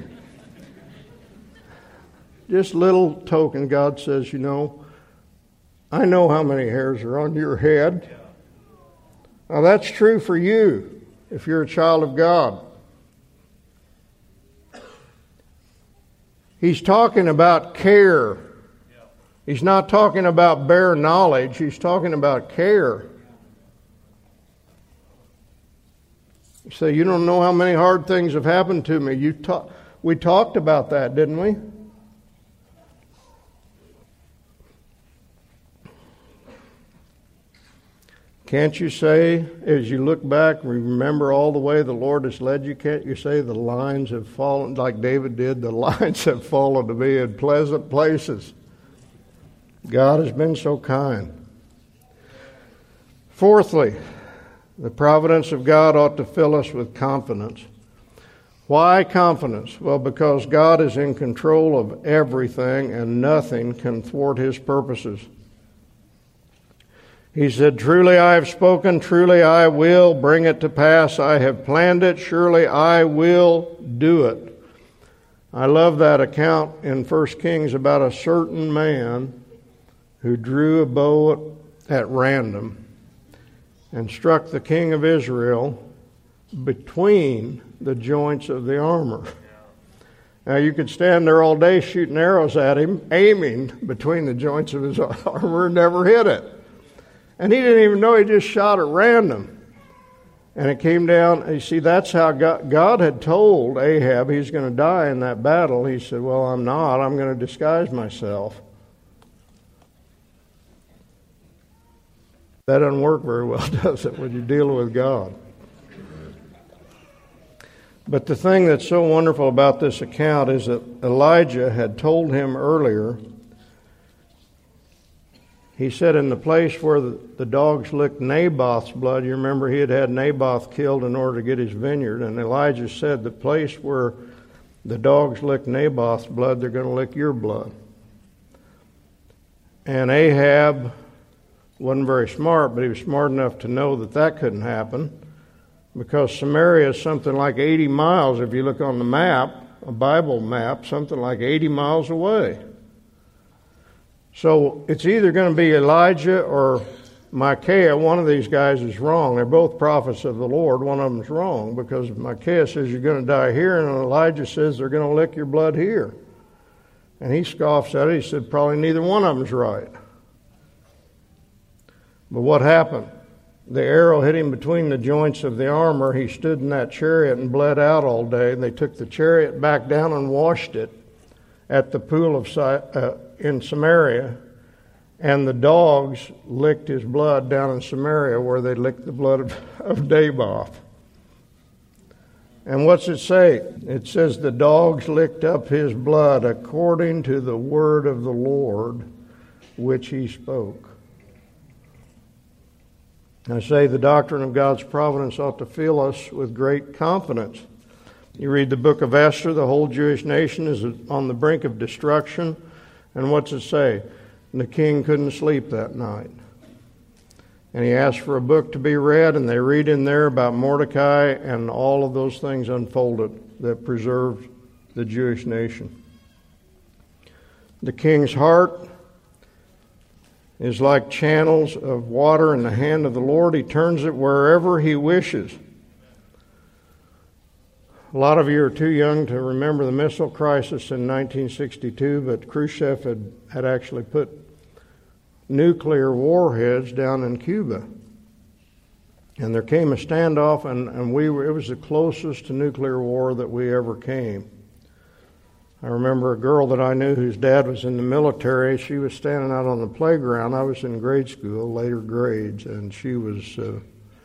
Just little token. God says, you know, I know how many hairs are on your head. Now that's true for you if you're a child of God. He's talking about care. He's not talking about bare knowledge. He's talking about care. You say, you don't know how many hard things have happened to me. You ta- we talked about that, didn't we? Can't you say, as you look back, remember all the way the Lord has led you? Can't you say the lines have fallen, like David did, the lines have fallen to me in pleasant places? God has been so kind. Fourthly, the providence of God ought to fill us with confidence. Why confidence? Well, because God is in control of everything and nothing can thwart His purposes. He said, truly I have spoken, truly I will bring it to pass. I have planned it, surely I will do it. I love that account in First Kings about a certain man who drew a bow at random and struck the king of Israel between the joints of the armor. Now you could stand there all day shooting arrows at him, aiming between the joints of his armor and never hit it. And he didn't even know he just shot at random. And it came down, you see, that's how God, God had told Ahab he's going to die in that battle. He said, well, I'm not. I'm going to disguise myself. That doesn't work very well, does it, when you deal with God? But the thing that's so wonderful about this account is that Elijah had told him earlier. He said in the place where the, the dogs licked Naboth's blood, you remember he had had Naboth killed in order to get his vineyard, and Elijah said the place where the dogs licked Naboth's blood, they're going to lick your blood. And Ahab wasn't very smart, but he was smart enough to know that that couldn't happen because Samaria is something like eighty miles, if you look on the map, a Bible map, something like eighty miles away. So it's either going to be Elijah or Micaiah. One of these guys is wrong. They're both prophets of the Lord. One of them's wrong because Micaiah says you're going to die here, and Elijah says they're going to lick your blood here. And he scoffs at it. He said probably neither one of them's right. But what happened? The arrow hit him between the joints of the armor. He stood in that chariot and bled out all day. They took the chariot back down and washed it at the pool of uh, in Samaria, and the dogs licked his blood down in Samaria where they licked the blood of, of Naboth. And what's it say? It says the dogs licked up his blood according to the word of the Lord which he spoke. I say the doctrine of God's providence ought to fill us with great confidence. You read the book of Esther, the whole Jewish nation is on the brink of destruction. And what's it say? The king couldn't sleep that night. And he asked for a book to be read, and they read in there about Mordecai, and all of those things unfolded that preserved the Jewish nation. The king's heart is like channels of water in the hand of the Lord. He turns it wherever he wishes. A lot of you are too young to remember the missile crisis in nineteen sixty-two, but Khrushchev had, had actually put nuclear warheads down in Cuba. And there came a standoff, and, and we were, it was the closest to nuclear war that we ever came. I remember a girl that I knew whose dad was in the military. She was standing out on the playground. I was in grade school, later grades, and she was uh,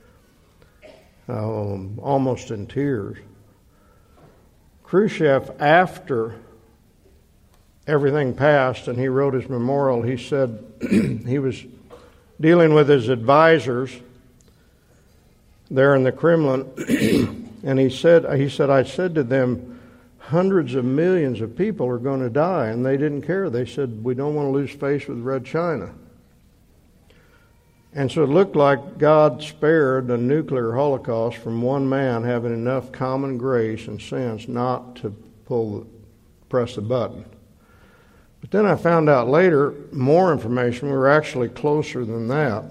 um, almost in tears. Khrushchev, after everything passed and he wrote his memorial, he said he was dealing with his advisors there in the Kremlin, and he said, he said, I said to them, hundreds of millions of people are going to die, and they didn't care. They said, we don't want to lose face with Red China. And so it looked like God spared a nuclear holocaust from one man having enough common grace and sense not to pull, the, press the button. But then I found out later, more information, we were actually closer than that.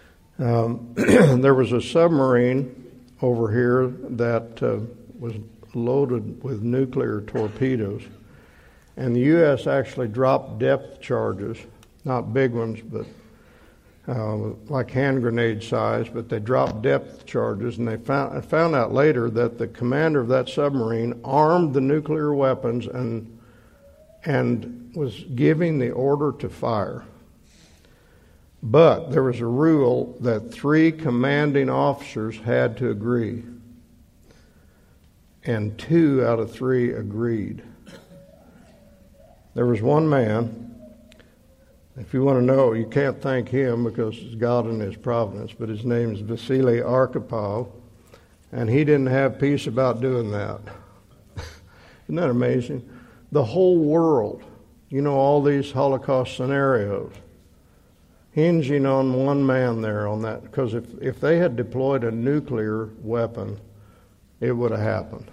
Um, there was a submarine over here that uh, was loaded with nuclear torpedoes. And the U S actually dropped depth charges, not big ones, but uh, like hand grenade size, but they dropped depth charges, and they found, found out later that the commander of that submarine armed the nuclear weapons and and was giving the order to fire. But there was a rule that three commanding officers had to agree, and two out of three agreed. There was one man, if you want to know, you can't thank him because it's God and His providence, but his name is Vasily Arkhipov, and he didn't have peace about doing that. Isn't that amazing? The whole world, you know, all these Holocaust scenarios, hinging on one man there on that, because if, if they had deployed a nuclear weapon, it would have happened.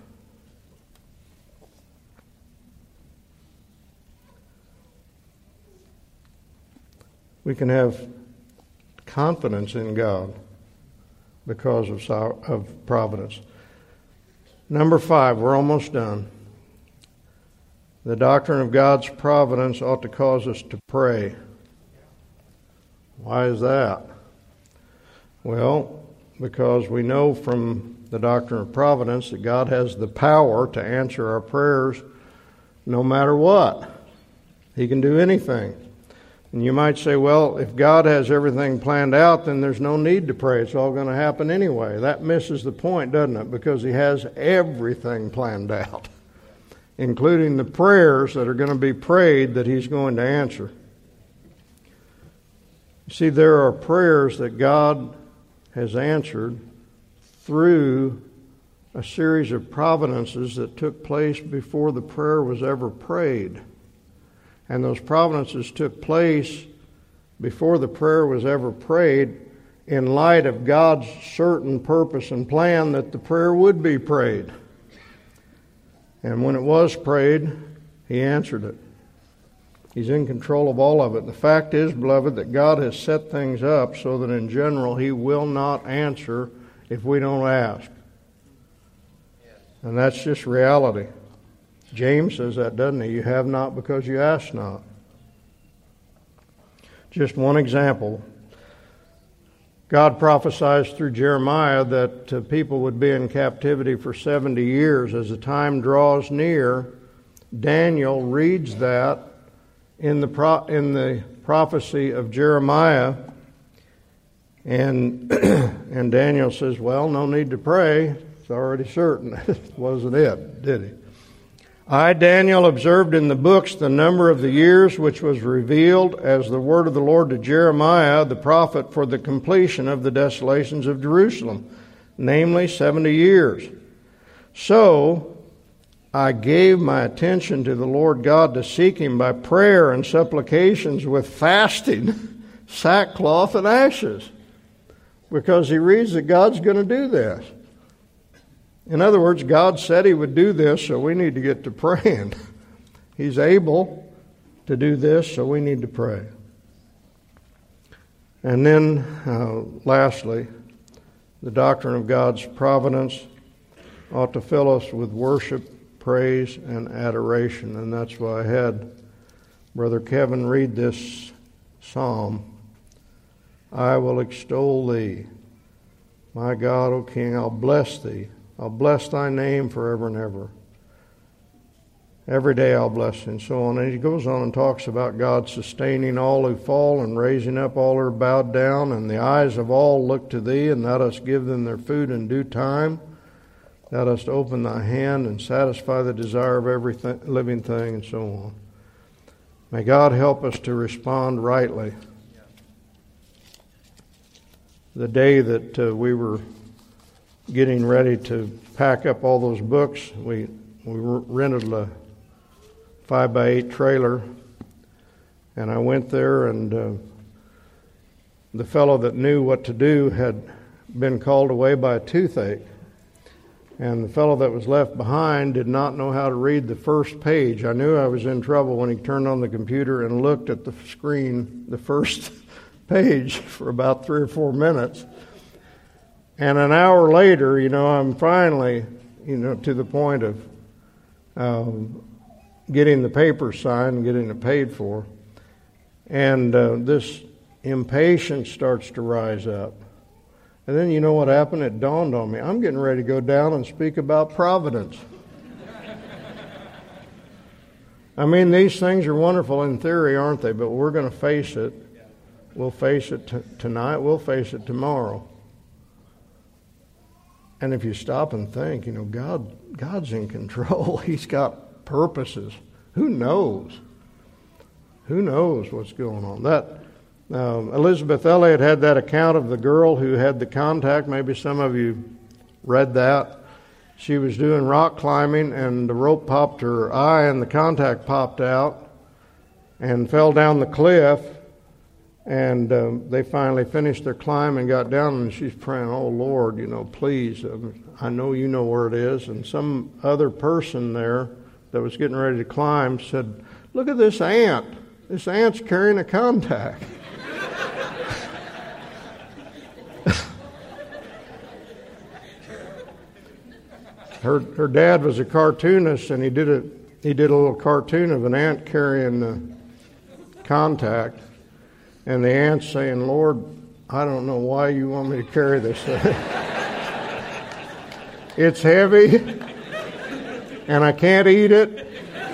We can have confidence in God because of, of providence. Number five, we're almost done. The doctrine of God's providence ought to cause us to pray. Why is that? Well, because we know from the doctrine of providence that God has the power to answer our prayers no matter what. He can do anything. And you might say, well, if God has everything planned out, then there's no need to pray. It's all going to happen anyway. That misses the point, doesn't it? Because He has everything planned out, including the prayers that are going to be prayed that He's going to answer. You see, there are prayers that God has answered through a series of providences that took place before the prayer was ever prayed. And those providences took place before the prayer was ever prayed in light of God's certain purpose and plan that the prayer would be prayed. And when it was prayed, He answered it. He's in control of all of it. The fact is, beloved, that God has set things up so that in general He will not answer if we don't ask. And that's just reality. James says that, doesn't he? You have not because you ask not. Just one example. God prophesies through Jeremiah that uh, people would be in captivity for seventy years. As the time draws near, Daniel reads that in the pro- in the prophecy of Jeremiah, and and Daniel says, well, no need to pray. It's already certain. Wasn't it, did he? I, Daniel, observed in the books the number of the years which was revealed as the word of the Lord to Jeremiah, the prophet, for the completion of the desolations of Jerusalem, namely seventy years. So I gave my attention to the Lord God to seek Him by prayer and supplications with fasting, sackcloth, and ashes, because he reads that God's going to do this. In other words, God said He would do this, so we need to get to praying. He's able to do this, so we need to pray. And then, uh, lastly, the doctrine of God's providence ought to fill us with worship, praise, and adoration. And that's why I had Brother Kevin read this psalm. I will extol Thee. My God, O King, I'll bless Thee. I'll bless Thy name forever and ever. Every day I'll bless Thee, and so on. And he goes on and talks about God sustaining all who fall and raising up all who are bowed down, and the eyes of all look to Thee, and Thou dost give them their food in due time. Thou dost open Thy hand and satisfy the desire of every th- living thing, and so on. May God help us to respond rightly. The day that uh, we were getting ready to pack up all those books, we we rented a five by eight trailer, and I went there, and uh, the fellow that knew what to do had been called away by a toothache, and the fellow that was left behind did not know how to read the first page. I knew I was in trouble when he turned on the computer and looked at the screen, the first page, for about three or four minutes. And an hour later, you know, I'm finally you know, to the point of um, getting the paper signed and getting it paid for. And uh, this impatience starts to rise up. And then you know what happened? It dawned on me. I'm getting ready to go down and speak about providence. I mean, these things are wonderful in theory, aren't they? But we're going to face it. We'll face it t- tonight. We'll face it tomorrow. And if you stop and think, you know, God, God's in control. He's got purposes. Who knows? Who knows what's going on? That um, Elizabeth Elliot had that account of the girl who had the contact. Maybe some of you read that. She was doing rock climbing, and the rope popped her eye, and the contact popped out and fell down the cliff. And um, they finally finished their climb and got down, and she's praying, "Oh, Lord, you know, please, um, I know you know where it is." And some other person there that was getting ready to climb said, "Look at this ant. This ant's carrying a contact." Her her dad was a cartoonist, and he did a he did a little cartoon of an ant carrying the contact, and the ant's saying, "Lord, I don't know why you want me to carry this thing. It's heavy, and I can't eat it.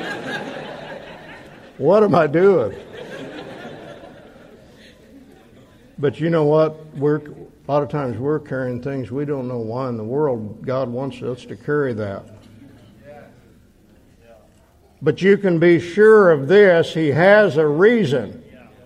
What am I doing?" But you know what? We're a lot of times we're carrying things we don't know why in the world God wants us to carry that. But you can be sure of this, He has a reason.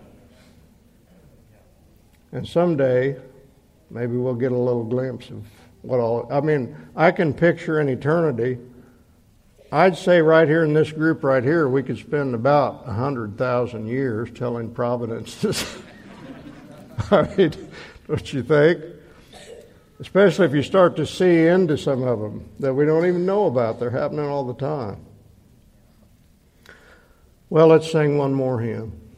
And someday, maybe we'll get a little glimpse of what all... I mean, I can picture an eternity. I'd say right here in this group right here, we could spend about one hundred thousand years telling providences. I mean, don't you think? Especially if you start to see into some of them that we don't even know about. They're happening all the time. Well, let's sing one more hymn.